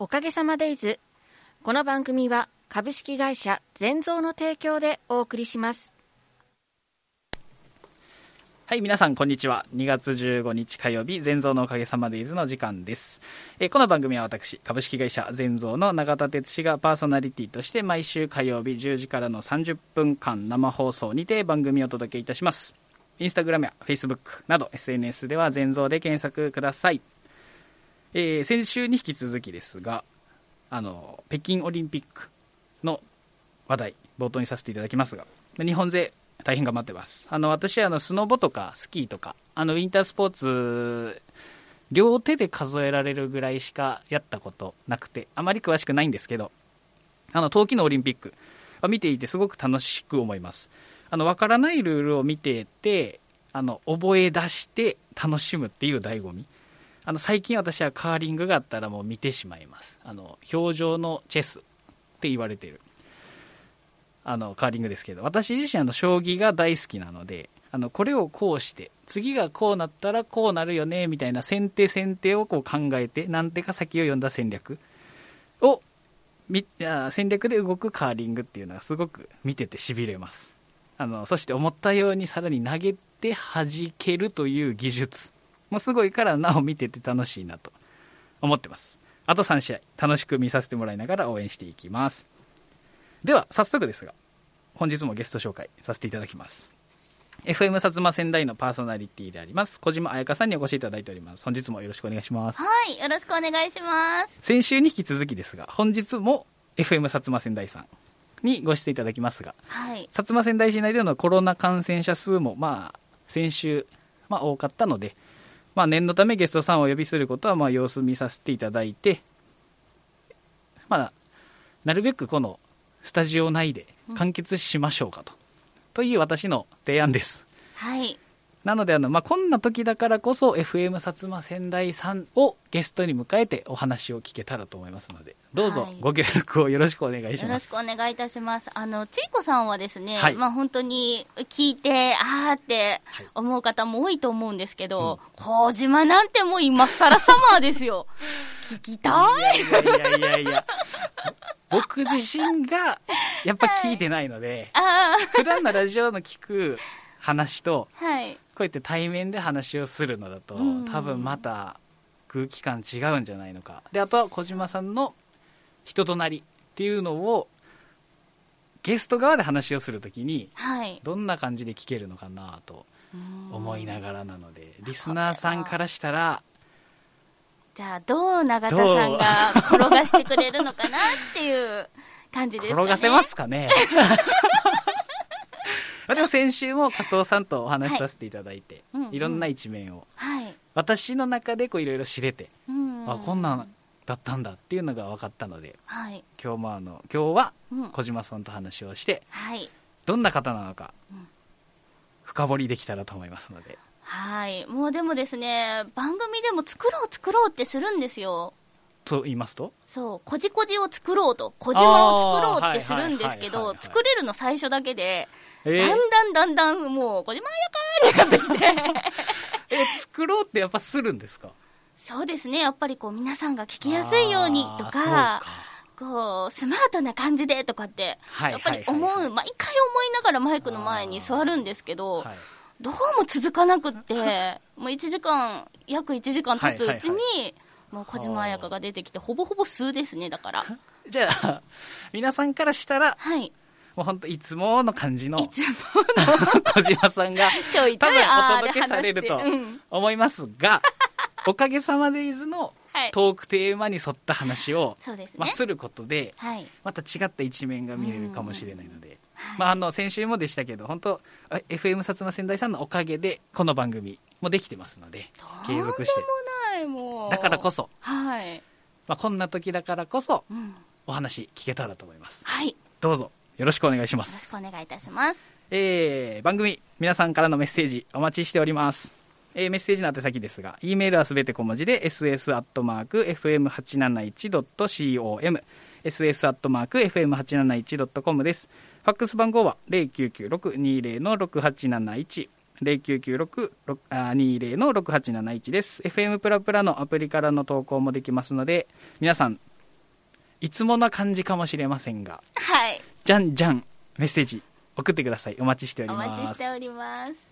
おかげさまデイズ。この番組は株式会社全蔵の提供でお送りします。 はい、皆さんこんにちは。2月15日火曜日、全蔵のおかげさまデイズの時間です。この番組は私、株式会社全蔵の永田哲司がパーソナリティとして毎週火曜日10時からの30分間生放送にて番組をお届けいたします。インスタグラムやフェイスブックなど SNS では全蔵で検索ください。先週に引き続きですが、北京オリンピックの話題冒頭にさせていただきますが、日本勢大変頑張ってます。私はスノボとかスキーとかウィンタースポーツ両手で数えられるぐらいしかやったことなくてあまり詳しくないんですけど、冬季のオリンピック見ていてすごく楽しく思います。わからないルールを見てて覚え出して楽しむっていう醍醐味。最近私はカーリングがあったらもう見てしまいます。表情のチェスって言われているカーリングですけど、私自身将棋が大好きなのでこれをこうして次がこうなったらこうなるよねみたいな先手をこう考えて何手か先を読んだ戦略で動くカーリングっていうのがすごく見ててしびれます。そして思ったようにさらに投げて弾けるという技術もすごいからなお見てて楽しいなと思ってます。あと3試合楽しく見させてもらいながら応援していきます。では早速ですが本日もゲスト紹介させていただきます。 FM 薩摩仙台のパーソナリティであります小島彩香さんにお越しいただいております。本日もよろしくお願いします。 はい、よろしくお願いします。 先週に引き続きですが本日も FM 薩摩仙台さんにご出演いただきますが、 はい、 薩摩仙台市内でのコロナ感染者数も先週多かったので、念のためゲストさんをお呼びすることは様子見させていただいて、なるべくこのスタジオ内で完結しましょうかという私の提案です。 はい。 なのでこんな時だからこそ FM 薩摩仙台さんをゲストに迎えてお話を聞けたらと思いますので、どうぞご協力をよろしくお願いします。 よろしくお願いいたします。ちいこさんはですね、 はい、 本当に聞いてあーって思う方も多いと思うんですけど、小島なんてもう今更サマーですよ。聞きたい。 いや僕自身がやっぱ聞いてないので、普段のラジオの聞く話と、こうやって対面で話をするのだと、多分また空気感違うんじゃないのか。で、あとは小島さんの人となりっていうのをゲスト側で話をするときに、どんな感じで聞けるのかなと思いながらなので、リスナーさんからしたらじゃあどう永田さんが転がしてくれるのかなっていう感じですかね。 転がせますかね。でも先週も加藤さんとお話しさせていただいて、いろんな一面を、私の中でいろいろ知れて、こんなんだったんだっていうのが分かったので、今日は小島さんと話をして、どんな方なのか、深掘りできたらと思いますので。 もうでもですね、番組でも作ろうってするんですよ。 と言いますと、 そう、こじこじを作ろうと、小島を作ろうってするんですけど、作れるの最初だけで、だんだんもう小島やかーになってきて作ろうってやっぱするんですか？ そうですね、やっぱり皆さんが聞きやすいようにとか、スマートな感じでとかって、やっぱり思う、毎回思いながらマイクの前に座るんですけど、どうも続かなくってもう約1時間経つうちに、もう小島彩香が出てきてほぼほぼ数ですね。だからじゃあ皆さんからしたら、もう本当いつもの感じの小島さんがちょいちょい多分お届けされると思いますが、おかげさまデイズのトークテーマに沿った話をすることで、また違った一面が見れるかもしれないので、先週もでしたけど、本当 FM 薩摩仙台さんのおかげでこの番組もできてますので、継続して、だからこそ、こんな時だからこそ、お話聞けたらと思います。どうぞよろしくお願いします。 よろしくお願いいたします。 番組皆さんからのメッセージお待ちしております。メッセージの宛先ですが、E メールはすべて小文字で ss@fm871.com、 ss@fm871.com です。ファックス番号は 099620-6871、099620-6871 です。FM プラプラのアプリからの投稿もできますので、皆さんいつもな感じかもしれませんが、 はい。 じゃんじゃんメッセージ送ってください。お待ちしております。 お待ちしております。